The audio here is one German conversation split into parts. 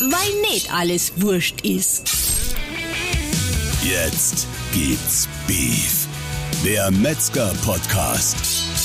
weil nicht alles wurscht ist. Jetzt gibt's Beef, der Metzger-Podcast.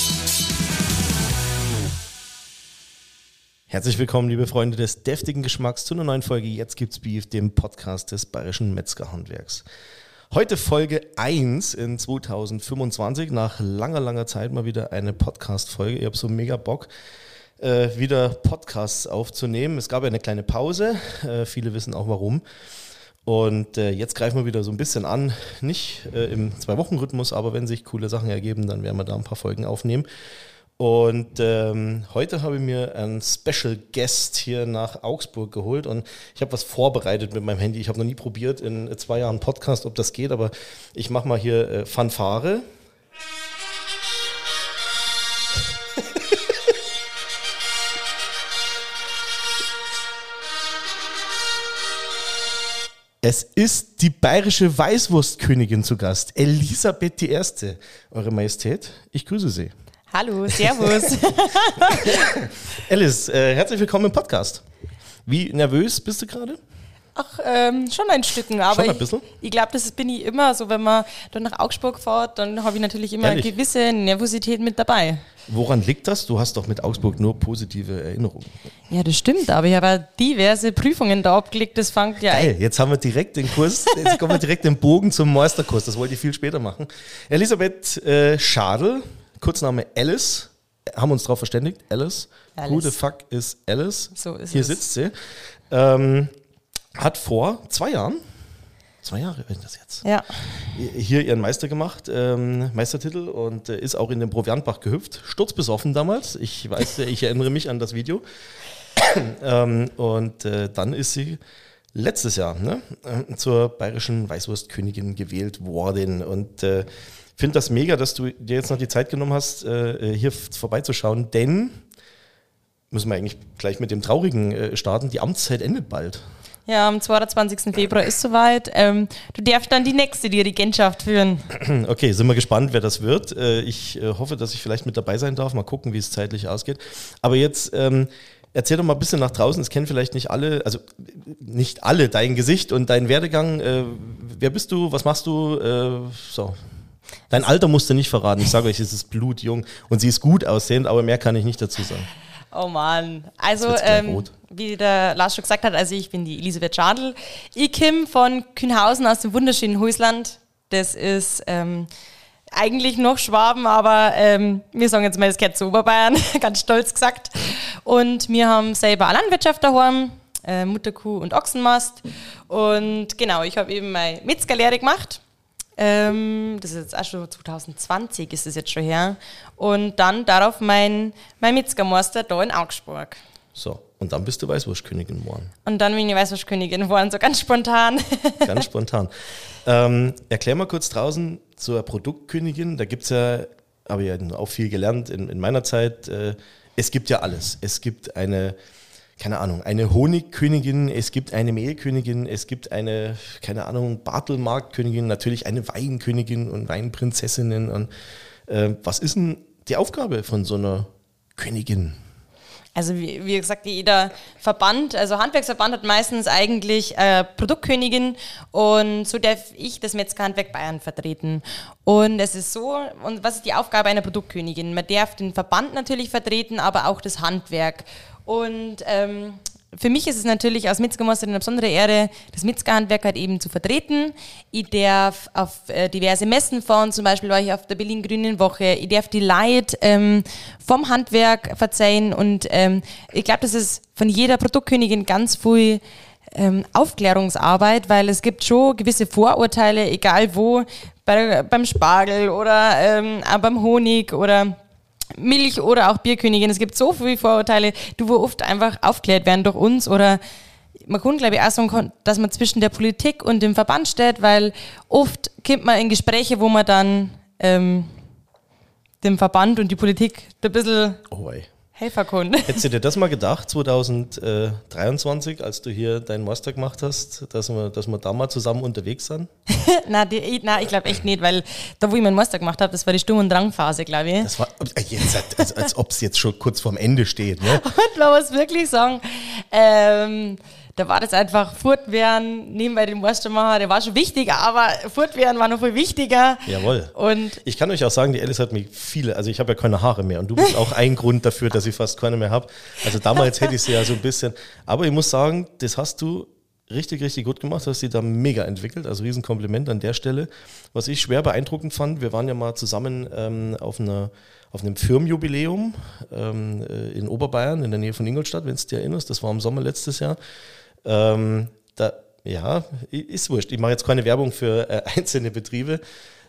Herzlich willkommen, liebe Freunde des deftigen Geschmacks, zu einer neuen Folge Jetzt gibt's Beef, dem Podcast des Bayerischen Metzgerhandwerks. Heute Folge 1 in 2025, nach langer Zeit mal wieder eine Podcast-Folge. Ich habe so mega Bock, wieder Podcasts aufzunehmen. Es gab ja eine kleine Pause, viele wissen auch warum. Und jetzt greifen wir wieder so ein bisschen an, nicht im 2-Wochen-Rhythmus, aber wenn sich coole Sachen ergeben, dann werden wir da ein paar Folgen aufnehmen. Und heute habe ich mir einen Special Guest hier nach Augsburg geholt und ich habe was vorbereitet mit meinem Handy. Ich habe noch nie probiert in 2 Jahren Podcast, ob das geht, aber ich mache mal hier Fanfare. Es ist die bayerische Weißwurstkönigin zu Gast, Elisabeth I. Eure Majestät, ich grüße Sie. Hallo, servus. Alice, herzlich willkommen im Podcast. Wie nervös bist du gerade? Ach, schon ein Stücken, aber schon ein bisschen? Ich glaube, das bin ich immer so, wenn man dann nach Augsburg fährt, dann habe ich natürlich immer eine gewisse Nervosität mit dabei. Woran liegt das? Du hast doch mit Augsburg nur positive Erinnerungen. Ja, das stimmt, aber ich habe diverse Prüfungen da abgelegt, das fängt ja Geil, jetzt haben wir direkt den Kurs, jetzt kommen wir direkt den Bogen zum Meisterkurs, das wollte ich viel später machen. Elisabeth Schadl, Kurzname Alice, haben uns darauf verständigt, Alice. Who the fuck is Alice? So ist Hier es. sitzt sie. Hat vor 2 Jahren, 2 Jahre wenn das jetzt, ja. Hier ihren Meister gemacht, Meistertitel und ist auch in den Proviantbach gehüpft, sturzbesoffen damals, ich weiß, ich erinnere mich an das Video. Und dann ist sie letztes Jahr zur bayerischen Weißwurstkönigin gewählt worden und finde das mega, dass du dir jetzt noch die Zeit genommen hast, hier vorbeizuschauen, denn, müssen wir eigentlich gleich mit dem Traurigen starten, die Amtszeit endet bald. Ja, am 22. Februar ist soweit. Du darfst dann die nächste Dirigentschaft führen. Okay, sind wir gespannt, wer das wird. Ich hoffe, dass ich vielleicht mit dabei sein darf. Mal gucken, wie es zeitlich ausgeht. Aber jetzt erzähl doch mal ein bisschen nach draußen. Es kennen vielleicht nicht alle, also nicht alle dein Gesicht und deinen Werdegang. Wer bist du? Was machst du? So. Dein Alter musst du nicht verraten. Ich sage euch, es ist blutjung und sie ist gut aussehend, aber mehr kann ich nicht dazu sagen. Oh Mann, also wie der Lars schon gesagt hat, also ich bin die Elisabeth Schadl. Ich komme von Kühnhausen aus dem wunderschönen Huisland. Das ist eigentlich noch Schwaben, aber wir sagen jetzt mal, das gehört zu Oberbayern, ganz stolz gesagt. Und wir haben selber eine Landwirtschaft daheim, Mutterkuh und Ochsenmast. Und genau, ich habe eben meine Metzgerlehre gemacht. Das ist jetzt auch schon 2020 ist es jetzt schon her. Und dann darauf mein Metzgermeister da in Augsburg. So, und dann bist du Weißwurstkönigin geworden. Und dann bin ich Weißwurstkönigin geworden, so ganz spontan. Ganz spontan. Erklär mal kurz draußen zur Produktkönigin. Da gibt es ja, habe ich ja auch viel gelernt in meiner Zeit, es gibt ja alles. Es gibt eine Honigkönigin, es gibt eine Mehlkönigin, es gibt eine, Bartelmarktkönigin, natürlich eine Weinkönigin und Weinprinzessinnen. Und was ist denn die Aufgabe von so einer Königin? Also wie gesagt, jeder Verband, also Handwerksverband hat meistens eigentlich Produktkönigin und so darf ich das Metzgerhandwerk Bayern vertreten. Und es ist so, und was ist die Aufgabe einer Produktkönigin? Man darf den Verband natürlich vertreten, aber auch das Handwerk. Und für mich ist es natürlich als Metzgermeisterin eine besondere Ehre, das Metzgerhandwerk halt eben zu vertreten. Ich darf auf diverse Messen fahren, zum Beispiel war ich auf der Berlin-Grünen Woche. Ich darf die Leute vom Handwerk verzeihen und ich glaube, das ist von jeder Produktkönigin ganz viel Aufklärungsarbeit, weil es gibt schon gewisse Vorurteile, egal wo, beim Spargel oder auch beim Honig oder Milch oder auch Bierkönigin. Es gibt so viele Vorurteile, wo oft einfach aufklärt werden durch uns oder man kann, glaube ich, auch sagen, dass man zwischen der Politik und dem Verband steht, weil oft kommt man in Gespräche, wo man dann dem Verband und die Politik ein bisschen helfen kann. Hättest du dir das mal gedacht, 2023, als du hier deinen Master gemacht hast, dass wir da mal zusammen unterwegs sind? Nein, ich glaube echt nicht, weil da, wo ich meinen Master gemacht habe, das war die Sturm- und Drangphase, glaube ich. Das war jetzt, als ob es jetzt schon kurz vorm Ende steht, ne? Und man muss wirklich sagen, da war das einfach Fortwehren, nebenbei den Wurstmacher, der war schon wichtig, aber Fortwehren war noch viel wichtiger. Jawohl. Und ich kann euch auch sagen, die Alice hat mich also ich habe ja keine Haare mehr und du bist auch ein Grund dafür, dass ich fast keine mehr habe. Also damals hätte ich sie ja so ein bisschen, aber ich muss sagen, das hast du richtig, richtig gut gemacht, hast sie da mega entwickelt, also Riesenkompliment an der Stelle. Was ich schwer beeindruckend fand, wir waren ja mal zusammen auf einem Firmenjubiläum in Oberbayern, in der Nähe von Ingolstadt, wenn es dir erinnerst, das war im Sommer letztes Jahr. Ist wurscht, ich mache jetzt keine Werbung für einzelne Betriebe,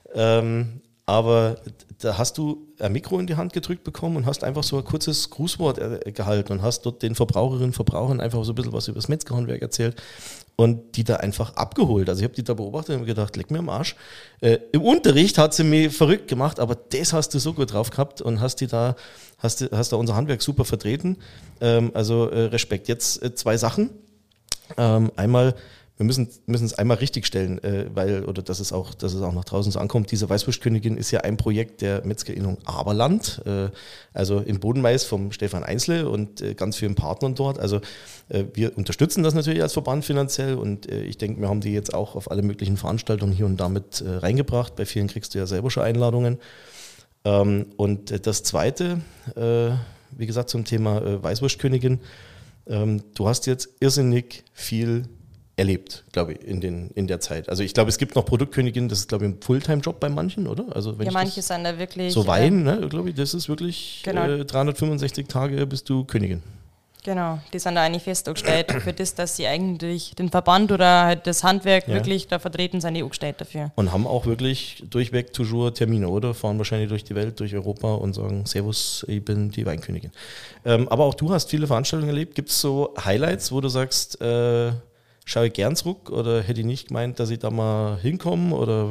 aber da hast du ein Mikro in die Hand gedrückt bekommen und hast einfach so ein kurzes Grußwort gehalten und hast dort den Verbraucherinnen und Verbrauchern einfach so ein bisschen was über das Metzgerhandwerk erzählt und die da einfach abgeholt. Also ich habe die da beobachtet und gedacht, leck mir am Arsch. Im Unterricht hat sie mich verrückt gemacht, aber das hast du so gut drauf gehabt und hast da unser Handwerk super vertreten. Respekt. Jetzt zwei Sachen. Einmal, wir müssen es einmal richtigstellen, dass es auch nach draußen so ankommt. Diese Weißwurstkönigin ist ja ein Projekt der Metzgerinnung Aberland, also in Bodenmais vom Stefan Einzle und ganz vielen Partnern dort. Also wir unterstützen das natürlich als Verband finanziell und ich denke, wir haben die jetzt auch auf alle möglichen Veranstaltungen hier und da mit reingebracht. Bei vielen kriegst du ja selber schon Einladungen. Und das Zweite, wie gesagt, zum Thema Weißwurstkönigin. Du hast jetzt irrsinnig viel erlebt, glaube ich, in der Zeit. Also ich glaube, es gibt noch Produktkönigin, das ist, glaube ich, ein Fulltime-Job bei manchen, oder? Also wenn ja, manche sind da wirklich... So Wein, ne, glaube ich, das ist wirklich genau. 365 Tage bist du Königin. Genau, die sind da eigentlich fest angestellt für das, dass sie eigentlich den Verband oder halt das Handwerk wirklich da vertreten sind, die angestellt dafür. Und haben auch wirklich durchweg toujours Termine, oder? Fahren wahrscheinlich durch die Welt, durch Europa und sagen, Servus, ich bin die Weinkönigin. Aber auch du hast viele Veranstaltungen erlebt. Gibt es so Highlights, wo du sagst, schaue ich gern zurück oder hätte ich nicht gemeint, dass ich da mal hinkomme oder...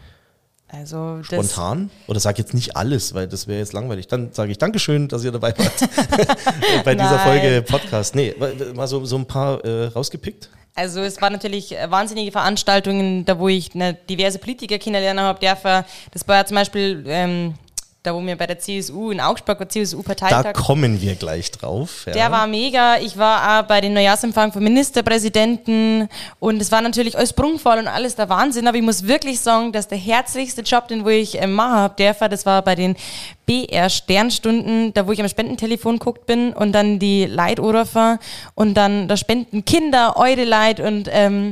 Also spontan? Oder sag jetzt nicht alles, weil das wäre jetzt langweilig. Dann sage ich Dankeschön, dass ihr dabei wart bei dieser Folge Podcast. Nee, mal so ein paar rausgepickt. Also es waren natürlich wahnsinnige Veranstaltungen, da wo ich diverse Politiker kennenlernen habe dürfen. Das war ja zum Beispiel... da wo wir bei der CSU in Augsburg, der CSU-Parteitag... Da kommen wir gleich drauf. Ja. Der war mega. Ich war auch bei den Neujahrsempfang vom Ministerpräsidenten und es war natürlich alles prunkvoll und alles der Wahnsinn, aber ich muss wirklich sagen, dass der herzlichste Job, den wo ich machen habe, das war bei den BR-Sternstunden, da wo ich am Spendentelefon geguckt bin und dann die Leute anrufen und dann da spenden Kinder, eure Leute und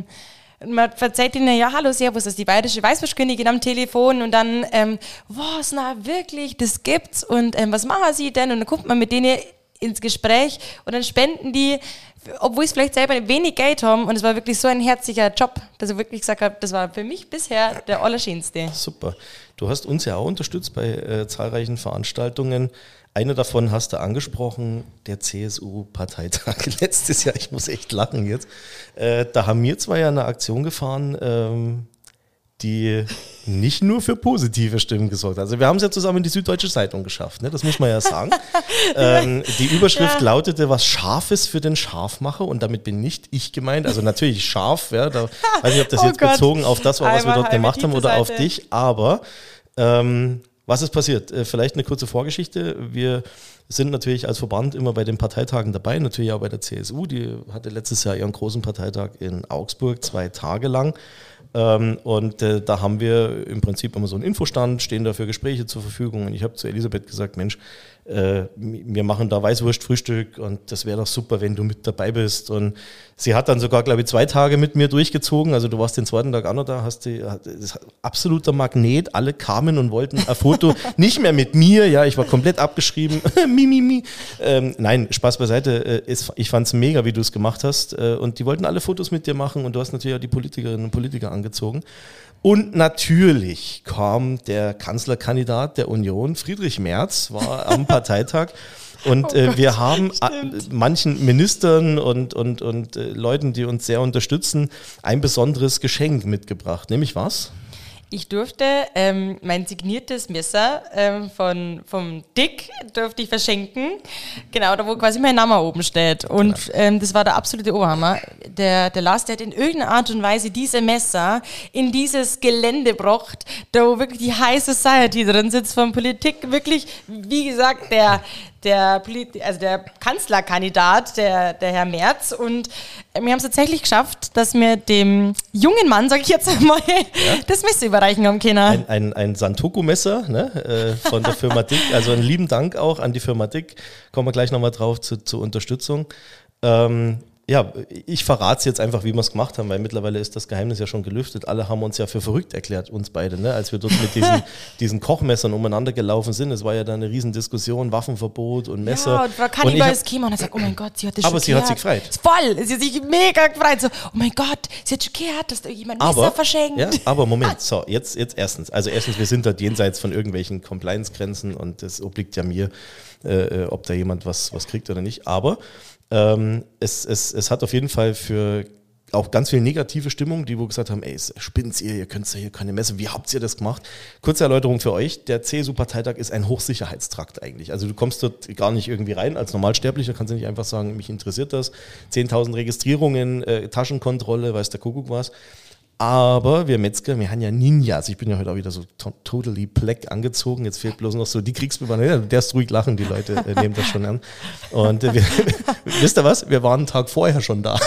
man verzeiht ihnen, ja, hallo, servus, das ist die bayerische Weißwurstkönigin am Telefon und dann, was, na wirklich, das gibt's und was machen sie denn? Und dann kommt man mit denen ins Gespräch und dann spenden die, obwohl sie vielleicht selber wenig Geld haben und es war wirklich so ein herzlicher Job, dass ich wirklich gesagt habe, das war für mich bisher der allerschönste. Super. Du hast uns ja auch unterstützt bei zahlreichen Veranstaltungen. Eine davon hast du angesprochen, der CSU-Parteitag letztes Jahr. Ich muss echt lachen jetzt. Da haben wir zwar ja eine Aktion gefahren, die nicht nur für positive Stimmen gesorgt hat. Also wir haben es ja zusammen in die Süddeutsche Zeitung geschafft, ne? Das muss man ja sagen. Die Überschrift lautete, was Scharfes für den Scharfmacher und damit bin nicht ich gemeint. Also natürlich scharf, ja, da weiß nicht, ob das jetzt bezogen auf das war, was wir dort gemacht haben oder auf dich, aber was ist passiert? Vielleicht eine kurze Vorgeschichte. Wir sind natürlich als Verband immer bei den Parteitagen dabei, natürlich auch bei der CSU. Die hatte letztes Jahr ihren großen Parteitag in Augsburg, 2 Tage lang. Und da haben wir im Prinzip immer so einen Infostand, stehen da für Gespräche zur Verfügung. Und ich habe zu Elisabeth gesagt, Mensch, wir machen da Weißwurstfrühstück und das wäre doch super, wenn du mit dabei bist. Und sie hat dann sogar, glaube ich, 2 Tage mit mir durchgezogen. Also du warst den 2. Tag auch noch da, hast absoluter Magnet. Alle kamen und wollten ein Foto, nicht mehr mit mir, ja, ich war komplett abgeschrieben. Nein, Spaß beiseite. Ich fand es mega, wie du es gemacht hast. Und die wollten alle Fotos mit dir machen und du hast natürlich auch die Politikerinnen und Politiker angezogen. Und natürlich kam der Kanzlerkandidat der Union, Friedrich Merz, war am Parteitag. Und wir haben manchen Ministern und Leuten, die uns sehr unterstützen, ein besonderes Geschenk mitgebracht. Nämlich was? Ich durfte mein signiertes Messer vom Dick durfte ich verschenken. Genau, da wo quasi mein Name oben steht. Und das war der absolute Oberhammer. Der Lars, der hat in irgendeiner Art und Weise diese Messer in dieses Gelände gebracht, da wo wirklich die High Society drin sitzt von Politik. Wirklich, wie gesagt, der Kanzlerkandidat, der Herr Merz. Und wir haben es tatsächlich geschafft, dass wir dem jungen Mann, sage ich jetzt einmal, das Messer überreichen haben können. Ein Santoku-Messer, ne, von der Firma Dick. Also einen lieben Dank auch an die Firma Dick. Kommen wir gleich nochmal drauf zur Unterstützung. Ja, ich verrate es jetzt einfach, wie wir es gemacht haben, weil mittlerweile ist das Geheimnis ja schon gelüftet. Alle haben uns ja für verrückt erklärt, uns beide, ne? Als wir dort mit diesen Kochmessern umeinander gelaufen sind. Es war ja da eine Riesendiskussion, Waffenverbot und Messer. Ja, und Frau Kannibal ist gekommen und hat gesagt, oh mein Gott, sie hat das schon aber sie hat sich gefreut. Voll, sie hat sich mega gefreut. So, oh mein Gott, sie hat schon gehört, dass da jemand Messer verschenkt. Ja, aber Moment, so, jetzt erstens. Also erstens, wir sind dort jenseits von irgendwelchen Compliance-Grenzen und das obliegt ja mir, ob da jemand was kriegt oder nicht. Aber es hat auf jeden Fall für auch ganz viel negative Stimmung, die wo gesagt haben, ey, spinnt's ihr könnt ja hier keine Messe, wie habt ihr das gemacht? Kurze Erläuterung für euch, der CSU-Parteitag ist ein Hochsicherheitstrakt eigentlich. Also du kommst dort gar nicht irgendwie rein als Normalsterblicher, kannst du nicht einfach sagen, mich interessiert das. 10.000 Registrierungen, Taschenkontrolle, weiß der Kuckuck was. Aber wir Metzger, wir haben ja Ninjas. Ich bin ja heute auch wieder so totally black angezogen. Jetzt fehlt bloß noch so die Kriegsbewahrung. Ja, du darfst ruhig lachen, die Leute nehmen das schon an. Und wisst ihr was? Wir waren einen Tag vorher schon da.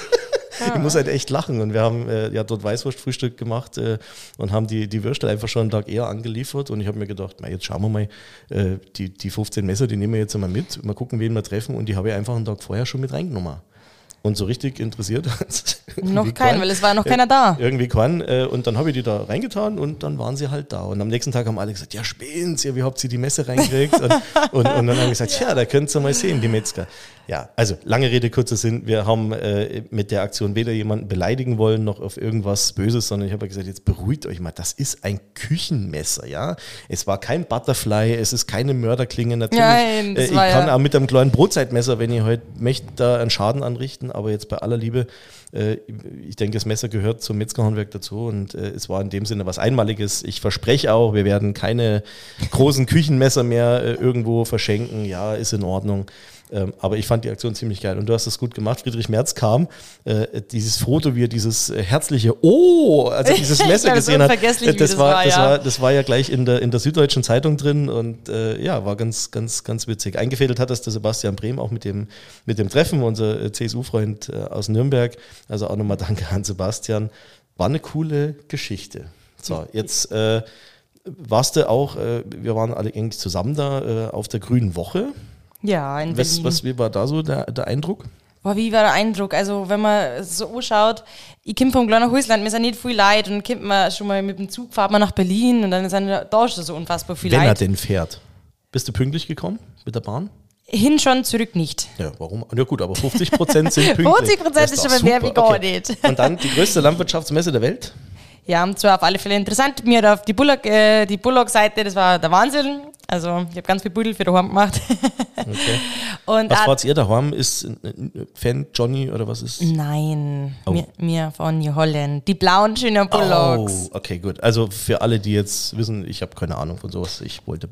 Ich muss halt echt lachen. Und wir haben dort Weißwurstfrühstück gemacht und haben die Würste einfach schon einen Tag eher angeliefert. Und ich habe mir gedacht, jetzt schauen wir mal, die 15 Messer, die nehmen wir jetzt einmal mit. Mal gucken, wen wir treffen. Und die habe ich einfach einen Tag vorher schon mit reingenommen. Und so richtig interessiert hat es noch keinen, weil es war noch keiner da. Irgendwie keinen. Und dann habe ich die da reingetan und dann waren sie halt da. Und am nächsten Tag haben alle gesagt, ja, spinnt's ihr, wie habt ihr die Messe reingekriegt? und dann haben wir gesagt, ja, da könnt ihr mal sehen, die Metzger. Ja, also lange Rede, kurzer Sinn. Wir haben mit der Aktion weder jemanden beleidigen wollen, noch auf irgendwas Böses, sondern ich habe gesagt, jetzt beruhigt euch mal, das ist ein Küchenmesser, ja. Es war kein Butterfly, es ist keine Mörderklinge, natürlich. Nein, das ich kann auch mit einem kleinen Brotzeitmesser, wenn ihr heute möchtet, da einen Schaden anrichten, aber jetzt bei aller Liebe, ich denke, das Messer gehört zum Metzgerhandwerk dazu und es war in dem Sinne was Einmaliges. Ich verspreche auch, wir werden keine großen Küchenmesser mehr irgendwo verschenken. Ja, ist in Ordnung. Aber ich fand die Aktion ziemlich geil und du hast das gut gemacht. Friedrich Merz kam, dieses Foto, wie er dieses herzliche also dieses Messer gesehen hat, das war ja gleich in der Süddeutschen Zeitung drin und war ganz, ganz, ganz witzig. Eingefädelt hat das der Sebastian Brehm auch mit dem Treffen, unser CSU-Freund aus Nürnberg. Also auch nochmal danke an Sebastian. War eine coole Geschichte. So, jetzt warst du auch, wir waren alle eigentlich zusammen da auf der Grünen Woche. Ja, in Berlin. Wie war da so der Eindruck? Boah, wie war der Eindruck? Also wenn man so anschaut, ich komme vom kleinen Häusland, wir sind nicht viel Leute und kommt man schon mal mit dem Zug, fahrt man nach Berlin und dann sind da schon so unfassbar viele Leute. Wenn er denn fährt. Bist du pünktlich gekommen mit der Bahn? Hin schon, zurück nicht. Ja, warum? Ja gut, aber 50% sind pünktlich. 50% ist schon mehr wie gar nicht. Und dann die größte Landwirtschaftsmesse der Welt? Ja, und zwar auf alle Fälle interessant. Mir auf die Bullock-Seite, das war der Wahnsinn. Also ich habe ganz viel Pudel für daheim gemacht. Okay. Und was fahrt ihr daheim? Ist Fan Johnny oder was ist? Nein, mir von New Holland. Die blauen schönen Bullocks. Oh, okay, gut. Also für alle, die jetzt wissen, ich habe keine Ahnung von sowas. Ich wollte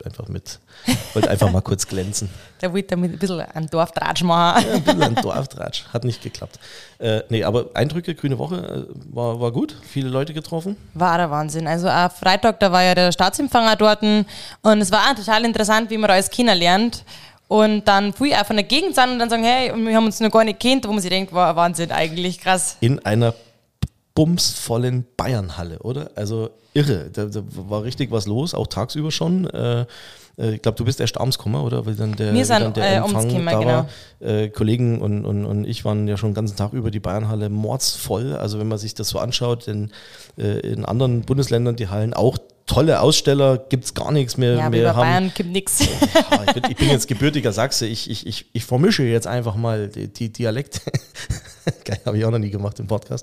einfach mal kurz glänzen. Der wollte damit ein bisschen einen Dorftratsch machen. Ja, ein bisschen einen Dorftratsch. Hat nicht geklappt. Aber Eindrücke, Grüne Woche, war gut. Viele Leute getroffen. War der Wahnsinn. Also am Freitag, da war ja der Staatsempfänger dort und es war total interessant, wie man alles kennenlernt. Und dann viel auch von der Gegend sind und dann sagen, hey, wir haben uns noch gar nicht kennt, wo man sich denkt, war Wahnsinn, eigentlich krass. In einer bumsvollen Bayernhalle, oder? Also irre. Da war richtig was los, auch tagsüber schon. Ich glaube, du bist erst abends gekommen, oder? Weil dann der Empfang da war. Genau. Kollegen und ich waren ja schon den ganzen Tag über die Bayernhalle mordsvoll. Also wenn man sich das so anschaut, in anderen Bundesländern die Hallen auch tolle Aussteller, gibt es gar nichts mehr. Ja, bei Bayern gibt nichts. Ja, ich bin jetzt gebürtiger Sachse, ich vermische jetzt einfach mal die Dialekte. Geil, habe ich auch noch nie gemacht im Podcast.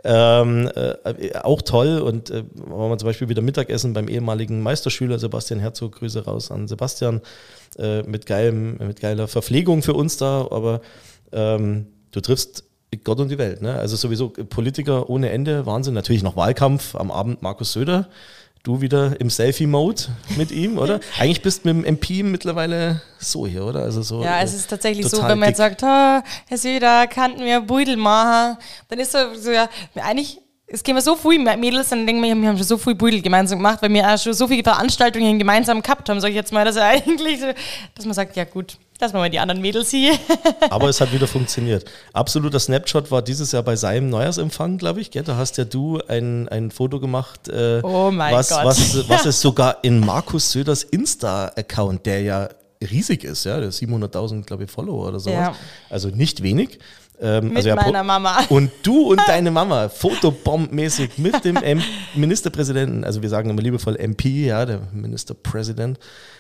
Auch toll und waren wir zum Beispiel wieder Mittagessen beim ehemaligen Meisterschüler Sebastian Herzog, Grüße raus an Sebastian, mit geiler Verpflegung für uns da, aber du triffst Gott und die Welt, ne? Also sowieso Politiker ohne Ende, Wahnsinn, natürlich noch Wahlkampf, am Abend Markus Söder. Du wieder im Selfie-Mode mit ihm, oder? Eigentlich bist du mit dem MP mittlerweile so hier, oder? Also so, ja, es ist tatsächlich so, wenn man jetzt sagt, Herr Söder, kannten wir Beutel machen, dann ist so ja, eigentlich es gehen so viele Mädels, dann denken wir haben schon so viele Beutel gemeinsam gemacht, weil wir auch schon so viele Veranstaltungen gemeinsam gehabt haben, sag ich jetzt mal, dass eigentlich so, dass man sagt, ja gut, lassen wir mal die anderen Mädels hier. Aber es hat wieder funktioniert. Absoluter Snapshot war dieses Jahr bei seinem Neujahrsempfang, glaube ich. Gell? Da hast ja du ein Foto gemacht, oh mein Gott. Was es sogar in Markus Söders Insta-Account, der ja riesig ist, ja, der 700.000, glaube ich, Follower oder sowas. Ja. Also nicht wenig. Mit meiner Mama. Und du und deine Mama, fotobombmäßig mit dem Ministerpräsidenten, also wir sagen immer liebevoll MP, ja, der Ministerpräsident.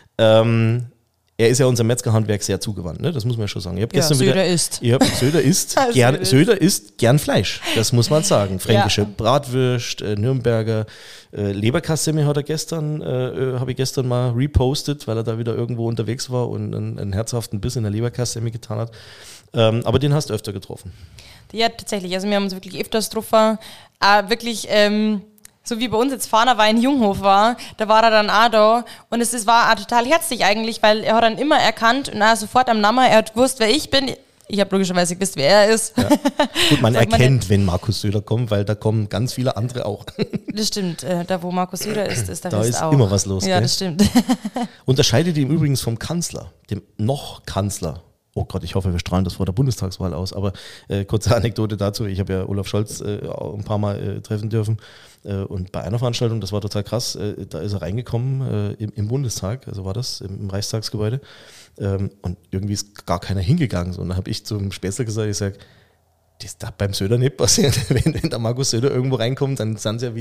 Er ist ja unserem Metzgerhandwerk sehr zugewandt, ne? Das muss man ja schon sagen. Söder isst. Söder isst gern Fleisch, das muss man sagen. Fränkische Bratwürst, Nürnberger Leberkassemmel habe ich gestern mal repostet, weil er da wieder irgendwo unterwegs war und einen herzhaften Biss in der Leberkassemmel getan hat. Aber den hast du öfter getroffen. Ja, tatsächlich. Also wir haben uns wirklich öfters getroffen. Wirklich, so wie bei uns jetzt Fahner in Junghof war, da war er dann auch da. Und es war auch total herzlich eigentlich, weil er hat dann immer erkannt und auch sofort am Namen, er hat gewusst, wer ich bin. Ich habe logischerweise gewusst, wer er ist. Ja. Gut, man erkennt, wenn Markus Söder kommt, weil da kommen ganz viele andere auch. Das stimmt. Da, wo Markus Söder ist, da ist auch immer was los. Ja, das stimmt. Unterscheidet ihn übrigens vom Kanzler, dem noch Kanzler. Oh Gott, ich hoffe, wir strahlen das vor der Bundestagswahl aus. Aber kurze Anekdote dazu. Ich habe ja Olaf Scholz ein paar Mal treffen dürfen. Und bei einer Veranstaltung, das war total krass, da ist er reingekommen im Bundestag, also war das, im Reichstagsgebäude. Und irgendwie ist gar keiner hingegangen. So. Und dann habe ich zum Späßler gesagt, ich sage, das darf beim Söder nicht passieren. Wenn der Markus Söder irgendwo reinkommt, dann sind es ja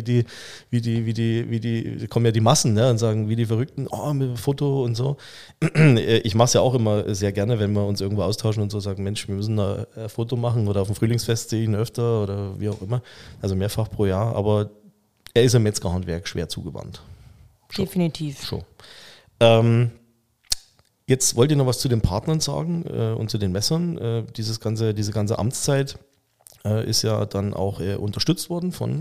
kommen ja die Massen, ne, und sagen, wie die Verrückten, oh, mit Foto und so. Ich mache es ja auch immer sehr gerne, wenn wir uns irgendwo austauschen und so sagen, Mensch, wir müssen da ein Foto machen oder auf dem Frühlingsfest sehen öfter oder wie auch immer. Also mehrfach pro Jahr, aber er ist im Metzgerhandwerk schwer zugewandt. Definitiv. Schon. Jetzt wollt ihr noch was zu den Partnern sagen und zu den Messern. Diese ganze Amtszeit ist ja dann auch unterstützt worden von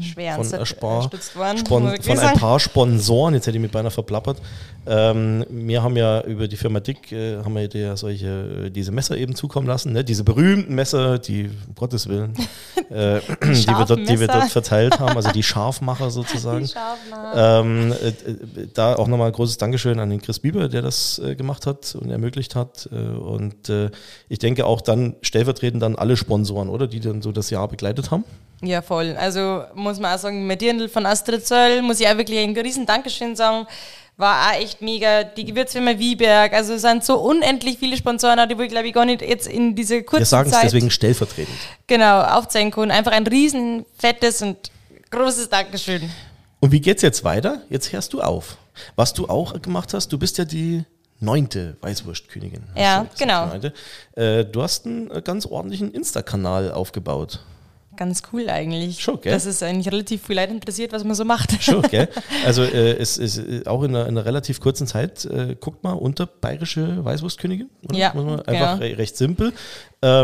ein paar Sponsoren. Jetzt hätte ich mich beinahe verplappert. Wir haben ja über die Firma Dick haben wir dir diese Messer eben zukommen lassen, ne? Diese berühmten Messer, die, um Gottes Willen, die wir dort verteilt haben, also die Scharfmacher sozusagen. Die Scharfmacher. Da auch nochmal ein großes Dankeschön an den Chris Bieber, der das gemacht hat und ermöglicht hat. Und ich denke auch dann stellvertretend an alle Sponsoren, oder? Die dann so das Jahr begleitet haben. Ja, voll. Also muss man auch sagen, mit Dirndl von Astrid Zöll muss ich auch wirklich ein riesen Dankeschön sagen. War auch echt mega. Die Gewürzfirma Wieberg, also es sind so unendlich viele Sponsoren, die wir, glaube ich, gar nicht jetzt in diese kurzen Zeit... Wir sagen es deswegen stellvertretend. Genau, aufzeigen können. Einfach ein riesen fettes und großes Dankeschön. Und wie geht's jetzt weiter? Jetzt hörst du auf. Was du auch gemacht hast, du bist ja die 9. Weißwurstkönigin. Ja, genau. Du hast einen ganz ordentlichen Insta-Kanal aufgebaut. Ganz cool eigentlich. Schon, gell? Das ist eigentlich relativ viel Leute interessiert, was man so macht. Schon, gell? Also es ist auch in einer relativ kurzen Zeit, guckt mal unter bayerische Weißwurstkönigin. Oder? Ja, einfach recht simpel. Wir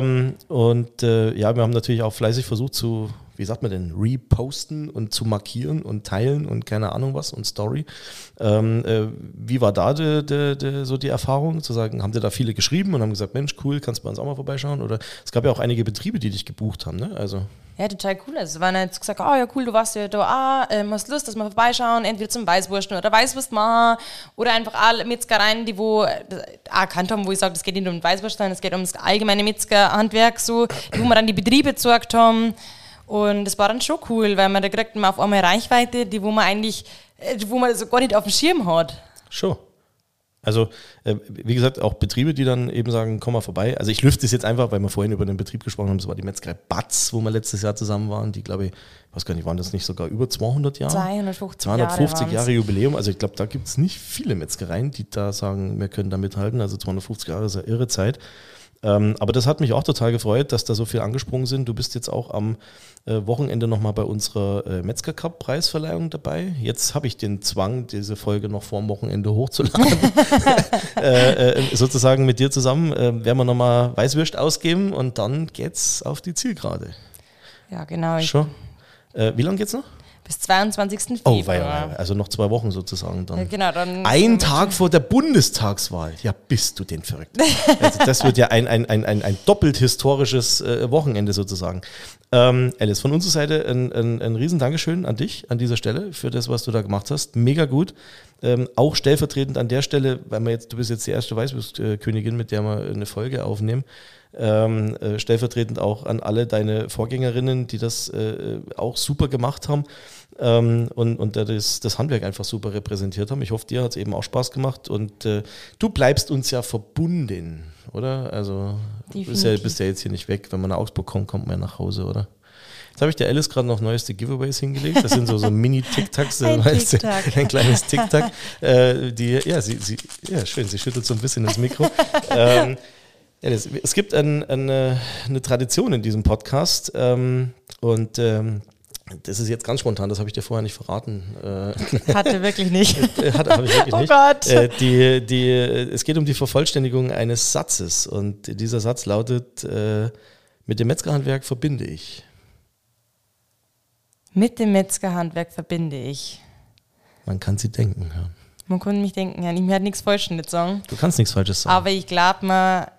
haben natürlich auch fleißig versucht wie sagt man denn, reposten und zu markieren und teilen und keine Ahnung was und Story. Wie war da so die Erfahrung, zu sagen, haben dir da viele geschrieben und haben gesagt, Mensch, cool, kannst du bei uns auch mal vorbeischauen? Oder es gab ja auch einige Betriebe, die dich gebucht haben, ne? Also ja, total cool. Also es waren jetzt gesagt, oh ja cool, du warst ja da, hast Lust, dass wir vorbeischauen, entweder zum Weißwursten oder Weißwurst machen oder einfach alle Metzgereien, die erkannt haben, wo ich sage, es geht nicht um Weißwurst, sondern es geht um das allgemeine Metzgerhandwerk, so, wo wir dann die Betriebe gezeigt haben. Und das war dann schon cool, weil man da kriegt man auf einmal Reichweite, wo man so gar nicht auf dem Schirm hat. Schon. Also, wie gesagt, auch Betriebe, die dann eben sagen, komm mal vorbei. Also ich lüfte es jetzt einfach, weil wir vorhin über den Betrieb gesprochen haben, das war die Metzgerei Batz, wo wir letztes Jahr zusammen waren, die, glaube ich, weiß gar nicht, waren das nicht sogar über 200 Jahre? 250 Jahre Jubiläum. Also ich glaube, da gibt es nicht viele Metzgereien, die da sagen, wir können da mithalten. Also 250 Jahre ist eine irre Zeit. Aber das hat mich auch total gefreut, dass da so viel angesprungen sind. Du bist jetzt auch am Wochenende nochmal bei unserer Metzger-Cup-Preisverleihung dabei. Jetzt habe ich den Zwang, diese Folge noch vor dem Wochenende hochzuladen. Sozusagen mit dir zusammen werden wir nochmal Weißwürst ausgeben und dann geht's auf die Zielgerade. Ja, genau. Schon. Wie lange geht's noch? Bis 22. Februar. Oh, also noch 2 Wochen sozusagen dann. Ja, genau, dann ein Tag vor der Bundestagswahl. Ja, bist du denn verrückt. Also das wird ja ein doppelt historisches Wochenende sozusagen. Alice, von unserer Seite ein riesen Dankeschön an dich an dieser Stelle für das, was du da gemacht hast. Mega gut. Auch stellvertretend an der Stelle, weil du bist jetzt die erste Weißwurstkönigin, mit der wir eine Folge aufnehmen. Stellvertretend auch an alle deine Vorgängerinnen, die das auch super gemacht haben und das Handwerk einfach super repräsentiert haben. Ich hoffe, dir hat es eben auch Spaß gemacht und du bleibst uns ja verbunden, oder? Also du bist ja jetzt hier nicht weg. Wenn man nach Augsburg kommt, kommt man ja nach Hause, oder? Jetzt habe ich der Alice gerade noch neueste Giveaways hingelegt. Das sind so Mini-Tic-Tacs. Ein kleines Tic-Tac. Schön, sie schüttelt so ein bisschen ins Mikro. Es gibt eine Tradition in diesem Podcast das ist jetzt ganz spontan, das habe ich dir vorher nicht verraten. Hatte wirklich nicht. Habe ich wirklich nicht. Oh Gott. Es geht um die Vervollständigung eines Satzes und dieser Satz lautet, mit dem Metzgerhandwerk verbinde ich. Mit dem Metzgerhandwerk verbinde ich. Man kann sie denken hören. Man kann mich denken, ja, mir hat nichts Falsches nicht sagen. Du kannst nichts Falsches sagen. Aber ich glaube mal,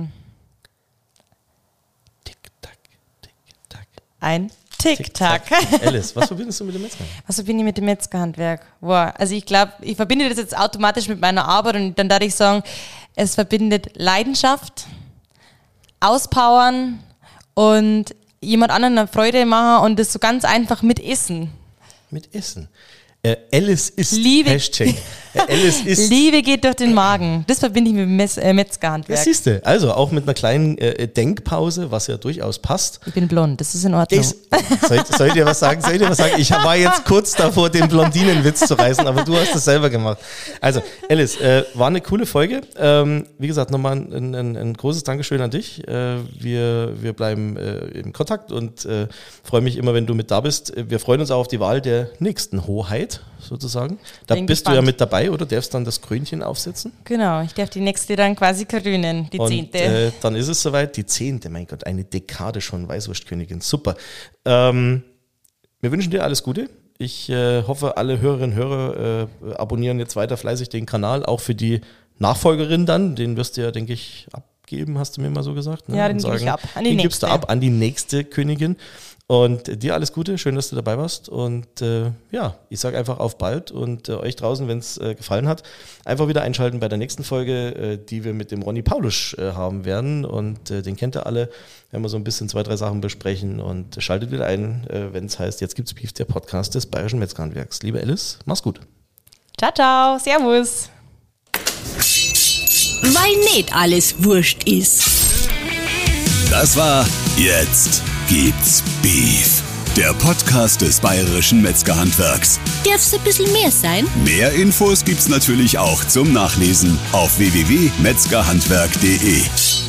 Tick-Tack, Tick-Tack. ein Tick-Tack. Alice, was verbindest du mit dem Metzgerhandwerk? Was verbinde ich mit dem Metzgerhandwerk? Wow. Also ich glaube, ich verbinde das jetzt automatisch mit meiner Arbeit und dann darf ich sagen, es verbindet Leidenschaft, Auspowern und jemand anderen eine Freude machen und das so ganz einfach mit Essen. Mit Essen. Alice ist Liebe. Hashtag. Alice ist. Liebe geht durch den Magen. Das verbinde ich mit dem Metzgerhandwerk. Das siehst du. Also auch mit einer kleinen Denkpause, was ja durchaus passt. Ich bin blond, das ist in Ordnung. Soll ich dir was sagen? Ich war jetzt kurz davor, den Blondinenwitz zu reißen, aber du hast das selber gemacht. Also, Alice, war eine coole Folge. Wie gesagt, nochmal ein großes Dankeschön an dich. Wir bleiben in Kontakt und freue mich immer, wenn du mit da bist. Wir freuen uns auch auf die Wahl der nächsten Hoheit, sozusagen. Da Bin bist gespannt. du ja mit dabei, oder? Darfst dann das Krönchen aufsetzen? Genau, ich darf die nächste dann quasi krönen, die 10. Und dann ist es soweit, die 10. Mein Gott, eine Dekade schon Weißwurstkönigin. Super. Wir wünschen dir alles Gute. Ich hoffe, alle Hörerinnen und Hörer abonnieren jetzt weiter fleißig den Kanal, auch für die Nachfolgerin dann. Den wirst du ja, denke ich, abgeben, hast du mir mal so gesagt. Ne? Ja, den gebe ich ab. Den gibst du ab an die nächste Königin. Und dir alles Gute, schön, dass du dabei warst und ich sage einfach auf bald und euch draußen, wenn es gefallen hat, einfach wieder einschalten bei der nächsten Folge, die wir mit dem Ronny Paulusch haben werden und den kennt ihr alle, werden wir so ein bisschen 2, 3 Sachen besprechen und schaltet wieder ein, wenn es heißt, jetzt gibt's Beef, der Podcast des Bayerischen Metzgerhandwerks. Liebe Alice, mach's gut. Ciao, ciao, servus. Weil nicht alles wurscht ist. Das war Jetzt gibt's Beef, der Podcast des Bayerischen Metzgerhandwerks. Darf's ein bisschen mehr sein? Mehr Infos gibt's natürlich auch zum Nachlesen auf www.metzgerhandwerk.de.